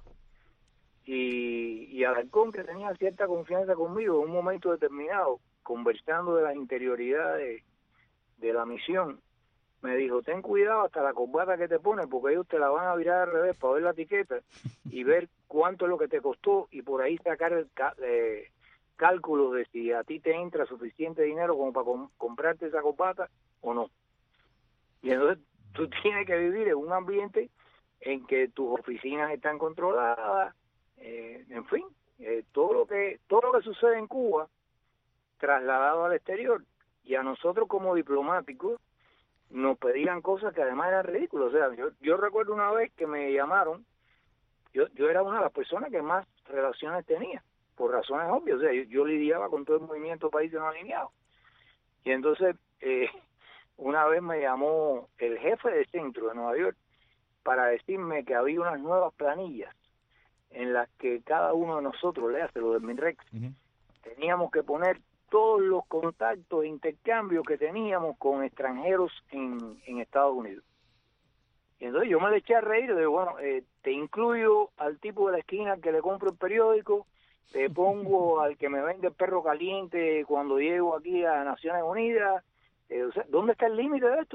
y Alarcón, que tenía cierta confianza conmigo, en un momento determinado, conversando de las interioridades de la misión, me dijo: ten cuidado hasta la corbata que te pones, porque ellos te la van a virar al revés para ver la etiqueta y ver cuánto es lo que te costó, y por ahí sacar el cálculo de si a ti te entra suficiente dinero como para comprarte esa corbata o no. Y entonces tú tienes que vivir en un ambiente en que tus oficinas están controladas, en fin, todo lo que sucede en Cuba trasladado al exterior, y a nosotros como diplomáticos nos pedían cosas que además eran ridículas. O sea, yo recuerdo una vez que me llamaron, yo era una de las personas que más relaciones tenía, por razones obvias. O sea, yo lidiaba con todo el movimiento Países No Alineados, y entonces una vez me llamó el jefe de centro de Nueva York para decirme que había unas nuevas planillas en las que cada uno de nosotros, le hace lo del MINREC, teníamos que poner todos los contactos e intercambios que teníamos con extranjeros en Estados Unidos. Y entonces yo me le eché a reír y digo: bueno, te incluyo al tipo de la esquina que le compro el periódico, te pongo al que me vende el perro caliente cuando llego aquí a Naciones Unidas. O sea, ¿dónde está el límite de esto?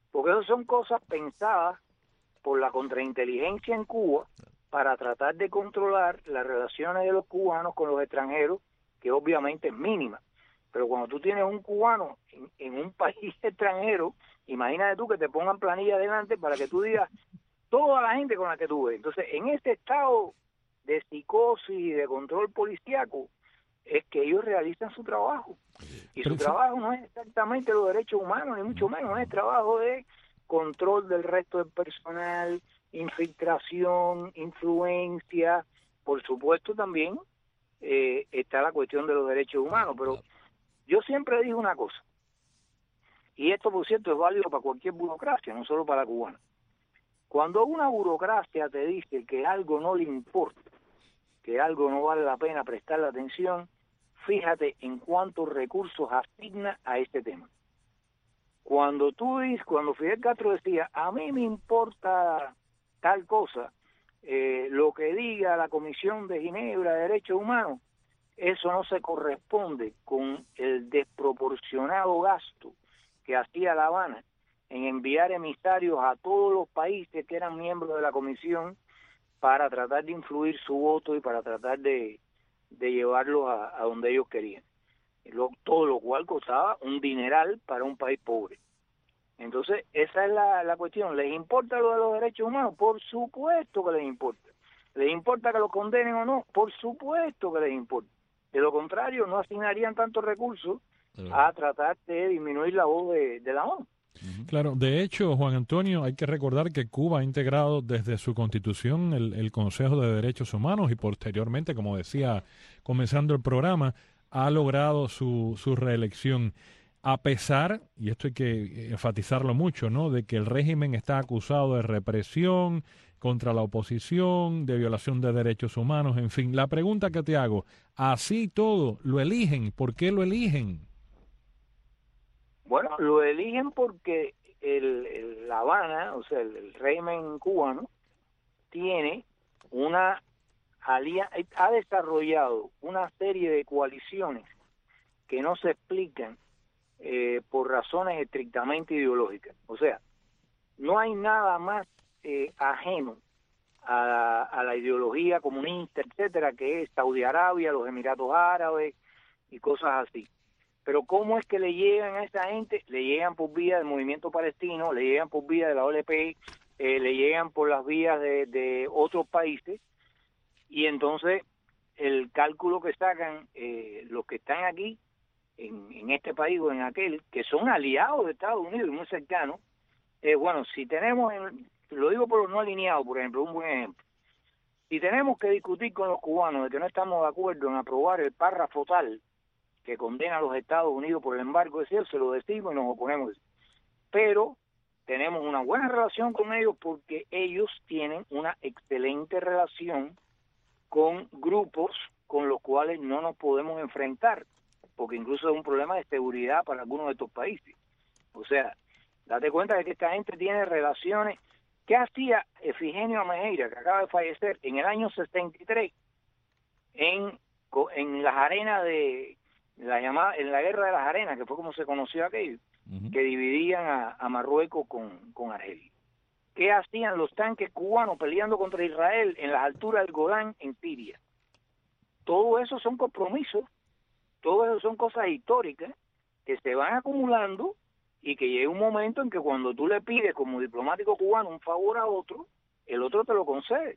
porque esas son cosas pensadas por la contrainteligencia en Cuba para tratar de controlar las relaciones de los cubanos con los extranjeros, que obviamente es mínima. Pero cuando tú tienes un cubano en un país extranjero, imagínate tú que te pongan planilla adelante para que tú digas toda la gente con la que tú ves. Entonces, en este estado de psicosis y de control policíaco, es que ellos realizan su trabajo. Y su trabajo no es exactamente los derechos humanos, ni mucho menos, es trabajo de control del resto del personal, infiltración, influencia. Por supuesto también está la cuestión de los derechos humanos, pero yo siempre digo una cosa, y esto por cierto es válido para cualquier burocracia, no solo para la cubana. Cuando una burocracia te dice que algo no le importa, que algo no vale la pena prestarle atención, fíjate en cuántos recursos asigna a este tema. Cuando Fidel Castro decía, a mí me importa tal cosa, lo que diga la Comisión de Ginebra de Derechos Humanos, eso no se corresponde con el desproporcionado gasto que hacía La Habana en enviar emisarios a todos los países que eran miembros de la Comisión para tratar de influir su voto y para tratar de llevarlos a donde ellos querían. Todo lo cual costaba un dineral para un país pobre. Entonces, esa es la cuestión. ¿Les importa lo de los derechos humanos? Por supuesto que les importa. ¿Les importa que los condenen o no? Por supuesto que les importa. De lo contrario, no asignarían tantos recursos a tratar de disminuir la voz de la ONU. Claro, de hecho, Juan Antonio, hay que recordar que Cuba ha integrado desde su constitución el Consejo de Derechos Humanos y posteriormente, como decía, comenzando el programa, ha logrado su reelección. A pesar, y esto hay que enfatizarlo mucho, ¿no?, de que el régimen está acusado de represión contra la oposición, de violación de derechos humanos, en fin. La pregunta que te hago, así todo, ¿lo eligen? ¿Por qué lo eligen? Bueno, lo eligen porque La Habana, o sea, el régimen cubano, ha desarrollado una serie de coaliciones que no se explican por razones estrictamente ideológicas. O sea, no hay nada más ajeno a la ideología comunista, etcétera, que es Saudi Arabia, los Emiratos Árabes y cosas así. Pero ¿cómo es que le llegan a esa gente? Le llegan por vía del movimiento palestino, le llegan por vía de la OLP, le llegan por las vías de otros países, y entonces el cálculo que sacan los que están aquí, en este país o en aquel, que son aliados de Estados Unidos y muy cercanos, bueno, si tenemos, lo digo por los no alineados, por ejemplo, un buen ejemplo, si tenemos que discutir con los cubanos de que no estamos de acuerdo en aprobar el párrafo tal que condena a los Estados Unidos por el embargo de cielo, se lo decimos y nos oponemos. Pero tenemos una buena relación con ellos porque ellos tienen una excelente relación con grupos con los cuales no nos podemos enfrentar, porque incluso es un problema de seguridad para algunos de estos países. O sea, date cuenta de que esta gente tiene relaciones. ¿Qué hacía Efigenio Amejeira, que acaba de fallecer, en el año 63, en las arenas en la guerra de las arenas, que fue como se conoció aquello, que dividían a Marruecos con Argelia? ¿Qué hacían los tanques cubanos peleando contra Israel en las alturas del Golán en Siria? Todo eso son compromisos, todo eso son cosas históricas que se van acumulando y que llega un momento en que cuando tú le pides como diplomático cubano un favor a otro, el otro te lo concede.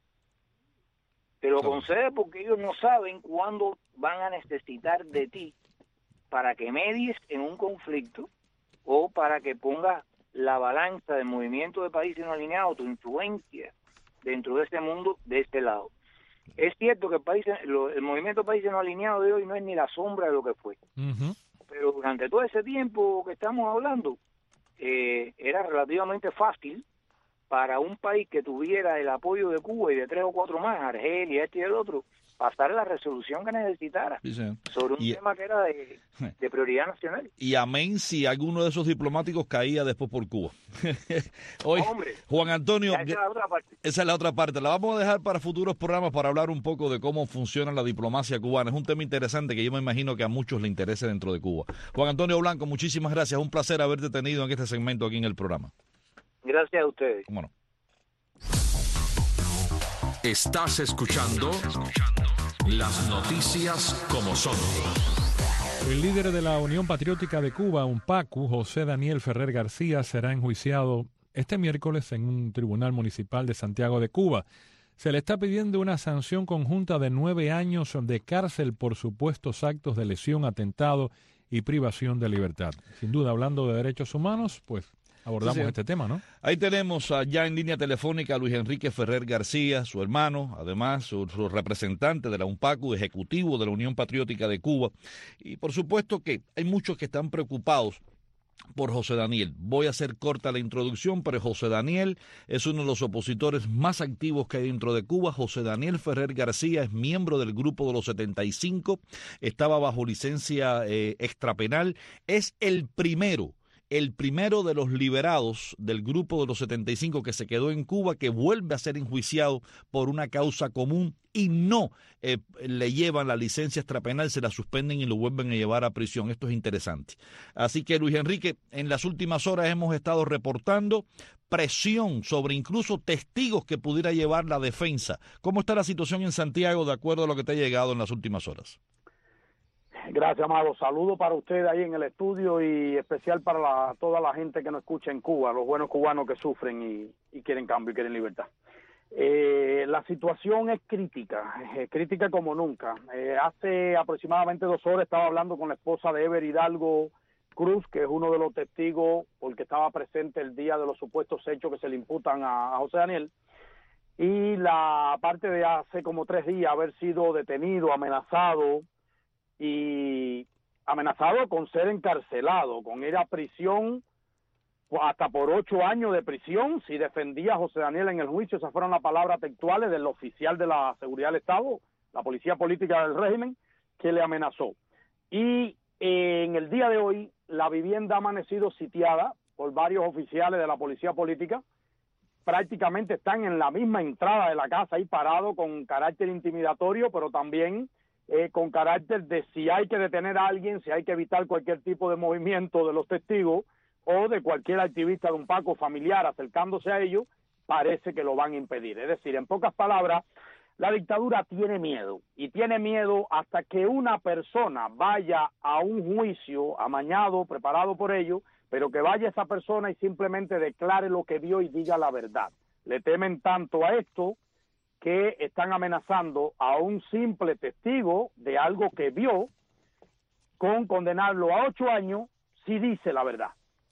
Te lo concede porque ellos no saben cuándo van a necesitar de ti para que medies en un conflicto o para que pongas la balanza del movimiento de países no alineados, tu influencia dentro de este mundo, de este lado. Es cierto que el movimiento de países no alineados de hoy no es ni la sombra de lo que fue. Pero durante todo ese tiempo que estamos hablando, era relativamente fácil para un país que tuviera el apoyo de Cuba y de 3 o 4 más, Argelia, este y el otro, pasar la resolución que necesitara sobre un tema que era de prioridad nacional. Y amén si alguno de esos diplomáticos caía después por Cuba. Hoy, Juan Antonio, esa es la otra parte. Esa es la otra parte. La vamos a dejar para futuros programas para hablar un poco de cómo funciona la diplomacia cubana. Es un tema interesante que yo me imagino que a muchos le interese dentro de Cuba. Juan Antonio Blanco, muchísimas gracias. Un placer haberte tenido en este segmento aquí en el programa. Gracias a ustedes. Bueno. Estás escuchando las noticias como son. El líder de la Unión Patriótica de Cuba, UNPACU, José Daniel Ferrer García, será enjuiciado este miércoles en un tribunal municipal de Santiago de Cuba. Se le está pidiendo una sanción conjunta de 9 años de cárcel por supuestos actos de lesión, atentado y privación de libertad. Sin duda, hablando de derechos humanos, pues abordamos este tema, ¿no? Ahí tenemos ya en línea telefónica a Luis Enrique Ferrer García, su hermano, además su representante de la UNPACU, ejecutivo de la Unión Patriótica de Cuba. Y por supuesto que hay muchos que están preocupados por José Daniel. Voy a hacer corta la introducción, pero José Daniel es uno de los opositores más activos que hay dentro de Cuba. José Daniel Ferrer García es miembro del Grupo de los 75, estaba bajo licencia extrapenal, es el primero de los liberados del Grupo de los 75 que se quedó en Cuba, que vuelve a ser enjuiciado por una causa común y no le llevan la licencia extrapenal, se la suspenden y lo vuelven a llevar a prisión. Esto es interesante. Así que, Luis Enrique, en las últimas horas hemos estado reportando presión sobre incluso testigos que pudiera llevar la defensa. ¿Cómo está la situación en Santiago de acuerdo a lo que te ha llegado en las últimas horas? Gracias, Amado. Saludo para usted ahí en el estudio y especial para toda la gente que nos escucha en Cuba, los buenos cubanos que sufren y quieren cambio y quieren libertad. La situación es crítica como nunca. Hace aproximadamente 2 horas estaba hablando con la esposa de Ever Hidalgo Cruz, que es uno de los testigos porque estaba presente el día de los supuestos hechos que se le imputan a José Daniel. Y la parte de hace como 3 días haber sido detenido, amenazado con ser encarcelado, con ir a prisión hasta por 8 años de prisión si defendía a José Daniel en el juicio. Esas fueron las palabras textuales del oficial de la seguridad del Estado, la policía política del régimen, que le amenazó. Y en el día de hoy la vivienda ha amanecido sitiada por varios oficiales de la policía política. Prácticamente están en la misma entrada de la casa ahí parados con carácter intimidatorio, pero también con carácter de si hay que detener a alguien, si hay que evitar cualquier tipo de movimiento de los testigos o de cualquier activista de UNPACU familiar acercándose a ellos, parece que lo van a impedir. Es decir, en pocas palabras, la dictadura tiene miedo, y tiene miedo hasta que una persona vaya a un juicio amañado, preparado por ellos, pero que vaya esa persona y simplemente declare lo que vio y diga la verdad. Le temen tanto a esto que están amenazando a un simple testigo de algo que vio con condenarlo a 8 años si dice la verdad.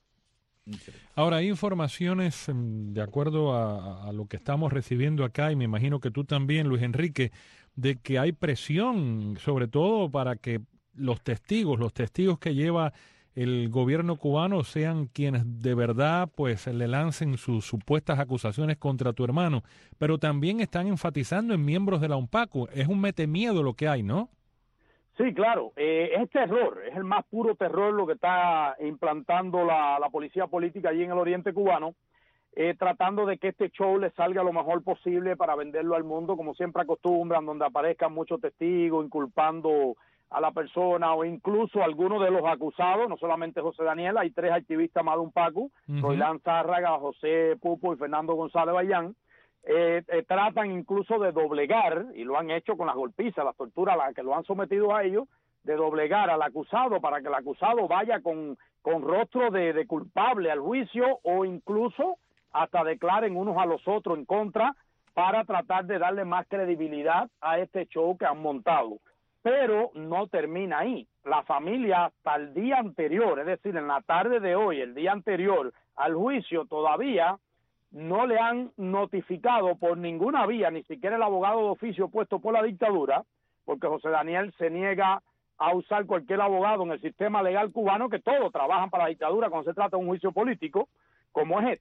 Ahora, hay informaciones, de acuerdo a lo que estamos recibiendo acá, y me imagino que tú también, Luis Enrique, de que hay presión, sobre todo para que los testigos que lleva el gobierno cubano sean quienes de verdad pues le lancen sus supuestas acusaciones contra tu hermano, pero también están enfatizando en miembros de la UNPACU. Es un metemiedo lo que hay, ¿no? Sí, claro, es terror, es el más puro terror lo que está implantando la policía política allí en el oriente cubano, tratando de que este show le salga lo mejor posible para venderlo al mundo, como siempre acostumbran, donde aparezcan muchos testigos inculpando a la persona o incluso algunos de los acusados, no solamente José Daniel, hay 3 activistas más de UNPACU, Roilán Zárraga, José Pupo y Fernando González Bayán, tratan incluso de doblegar, y lo han hecho con las golpizas, las torturas a las que lo han sometido a ellos, de doblegar al acusado para que el acusado vaya con rostro de culpable al juicio o incluso hasta declaren unos a los otros en contra para tratar de darle más credibilidad a este show que han montado. Pero no termina ahí. La familia hasta el día anterior, es decir, en la tarde de hoy, el día anterior al juicio, todavía no le han notificado por ninguna vía, ni siquiera el abogado de oficio puesto por la dictadura, porque José Daniel se niega a usar cualquier abogado en el sistema legal cubano, que todos trabajan para la dictadura cuando se trata de un juicio político. como es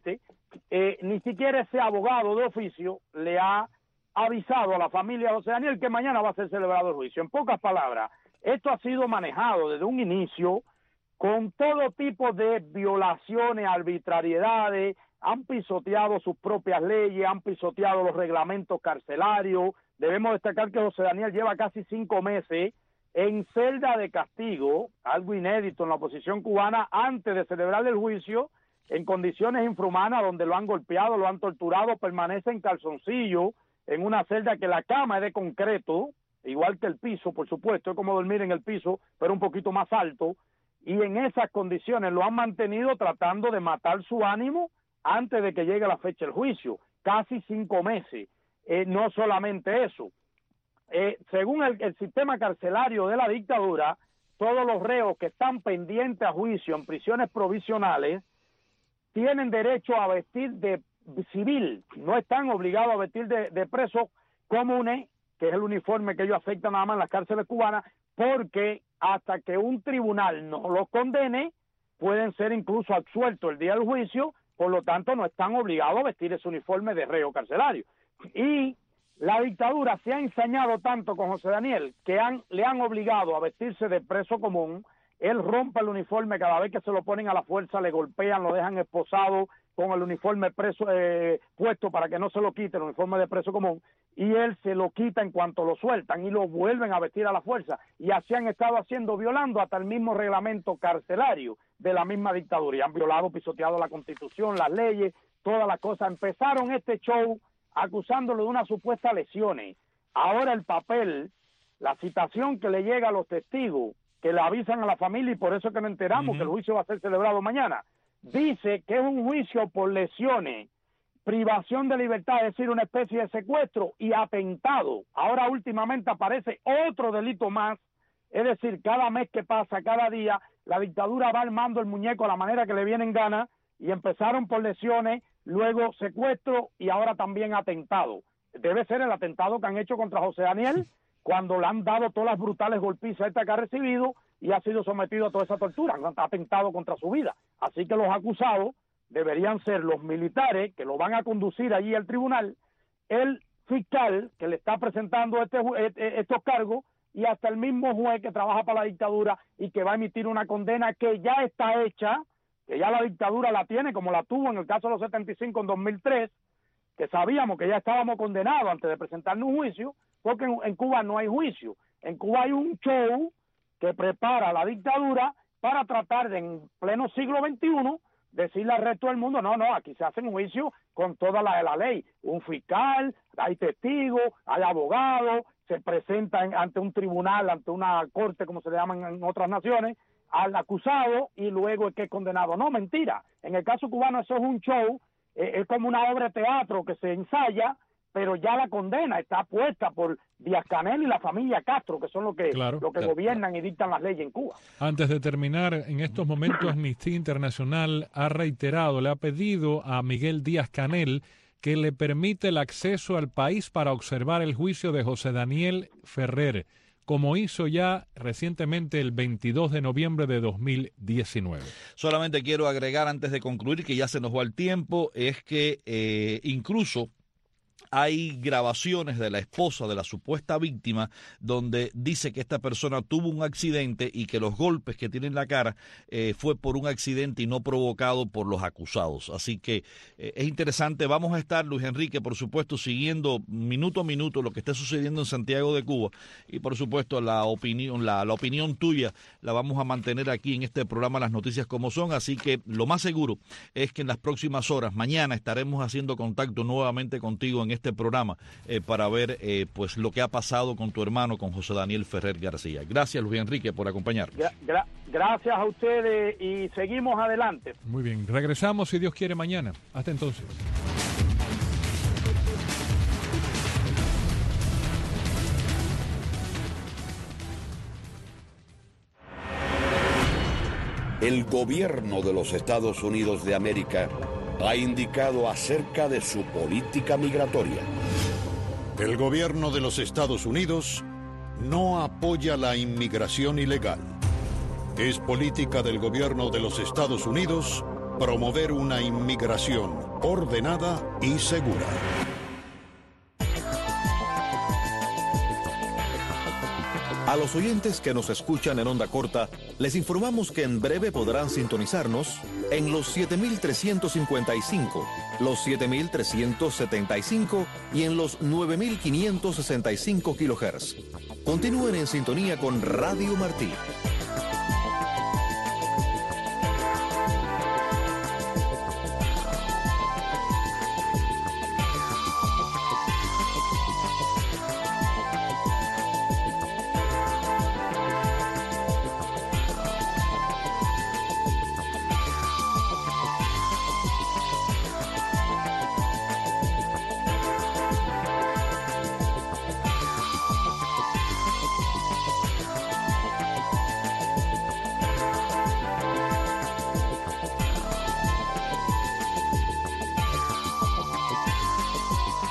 ni siquiera ese abogado de oficio le ha avisado a la familia de José Daniel que mañana va a ser celebrado el juicio. En pocas palabras, esto ha sido manejado desde un inicio con todo tipo de violaciones, arbitrariedades, han pisoteado sus propias leyes, han pisoteado los reglamentos carcelarios. Debemos destacar que José Daniel lleva casi 5 meses en celda de castigo, algo inédito en la oposición cubana, antes de celebrar el juicio, en condiciones infrahumanas, donde lo han golpeado, lo han torturado, permanece en calzoncillo, en una celda que la cama es de concreto, igual que el piso, por supuesto, es como dormir en el piso, pero un poquito más alto, y en esas condiciones lo han mantenido tratando de matar su ánimo antes de que llegue la fecha del juicio, casi 5 meses. No solamente eso, según el sistema carcelario de la dictadura, todos los reos que están pendientes a juicio en prisiones provisionales tienen derecho a vestir de civil, no están obligados a vestir de presos comunes, que es el uniforme que ellos aceptan nada más en las cárceles cubanas, porque hasta que un tribunal no los condene, pueden ser incluso absueltos el día del juicio, por lo tanto no están obligados a vestir ese uniforme de reo carcelario. Y la dictadura se ha ensañado tanto con José Daniel que le han obligado a vestirse de preso común. Él rompe el uniforme cada vez que se lo ponen a la fuerza, le golpean, lo dejan esposado con el uniforme preso puesto para que no se lo quite, el uniforme de preso común, y él se lo quita en cuanto lo sueltan y lo vuelven a vestir a la fuerza. Y así han estado haciendo, violando hasta el mismo reglamento carcelario de la misma dictadura. Y han violado, pisoteado la Constitución, las leyes, todas las cosas. Empezaron este show acusándolo de unas supuestas lesiones. Ahora el papel, la citación que le llega a los testigos, que le avisan a la familia, y por eso que nos enteramos que el juicio va a ser celebrado mañana, dice que es un juicio por lesiones, privación de libertad, es decir, una especie de secuestro y atentado. Ahora últimamente aparece otro delito más, es decir, cada mes que pasa, cada día, la dictadura va armando el muñeco a la manera que le viene en gana, y empezaron por lesiones, luego secuestro y ahora también atentado. Debe ser el atentado que han hecho contra José Daniel, cuando le han dado todas las brutales golpizas que ha recibido y ha sido sometido a toda esa tortura, han atentado contra su vida. Así que los acusados deberían ser los militares que lo van a conducir allí al tribunal, el fiscal que le está presentando estos cargos, y hasta el mismo juez que trabaja para la dictadura y que va a emitir una condena que ya está hecha, que ya la dictadura la tiene, como la tuvo en el caso de los 75 en 2003, que sabíamos que ya estábamos condenados antes de presentarnos un juicio, porque en Cuba no hay juicio. En Cuba hay un show que prepara la dictadura para tratar de, en pleno siglo XXI, decirle al resto del mundo, no, aquí se hace un juicio con toda la ley. Un fiscal, hay testigos, hay abogados, se presentan ante un tribunal, ante una corte, como se le llaman en otras naciones, al acusado y luego es que es condenado. No, mentira. En el caso cubano eso es un show, es como una obra de teatro que se ensaya, pero ya la condena está puesta por Díaz-Canel y la familia Castro, que son los que gobiernan y dictan las leyes en Cuba. Antes de terminar, en estos momentos Amnistía Internacional ha reiterado, le ha pedido a Miguel Díaz-Canel que le permite el acceso al país para observar el juicio de José Daniel Ferrer, como hizo ya recientemente el 22 de noviembre de 2019. Solamente quiero agregar antes de concluir, que ya se nos va el tiempo, es que incluso hay grabaciones de la esposa de la supuesta víctima donde dice que esta persona tuvo un accidente y que los golpes que tiene en la cara fue por un accidente y no provocado por los acusados. Así que es interesante. Vamos a estar, Luis Enrique, por supuesto, siguiendo minuto a minuto lo que esté sucediendo en Santiago de Cuba, y por supuesto la opinión tuya la vamos a mantener aquí en este programa Las Noticias Como Son. Así que lo más seguro es que en las próximas horas, mañana, estaremos haciendo contacto nuevamente contigo en este programa para ver pues lo que ha pasado con tu hermano, con José Daniel Ferrer García. Gracias, Luis Enrique, por acompañarnos. Gracias a ustedes y seguimos adelante. Muy bien, regresamos si Dios quiere mañana. Hasta entonces. El gobierno de los Estados Unidos de América ha indicado acerca de su política migratoria. El gobierno de los Estados Unidos no apoya la inmigración ilegal. Es política del gobierno de los Estados Unidos promover una inmigración ordenada y segura. A los oyentes que nos escuchan en onda corta, les informamos que en breve podrán sintonizarnos en los 7355, los 7375 y en los 9565 kHz. Continúen en sintonía con Radio Martí.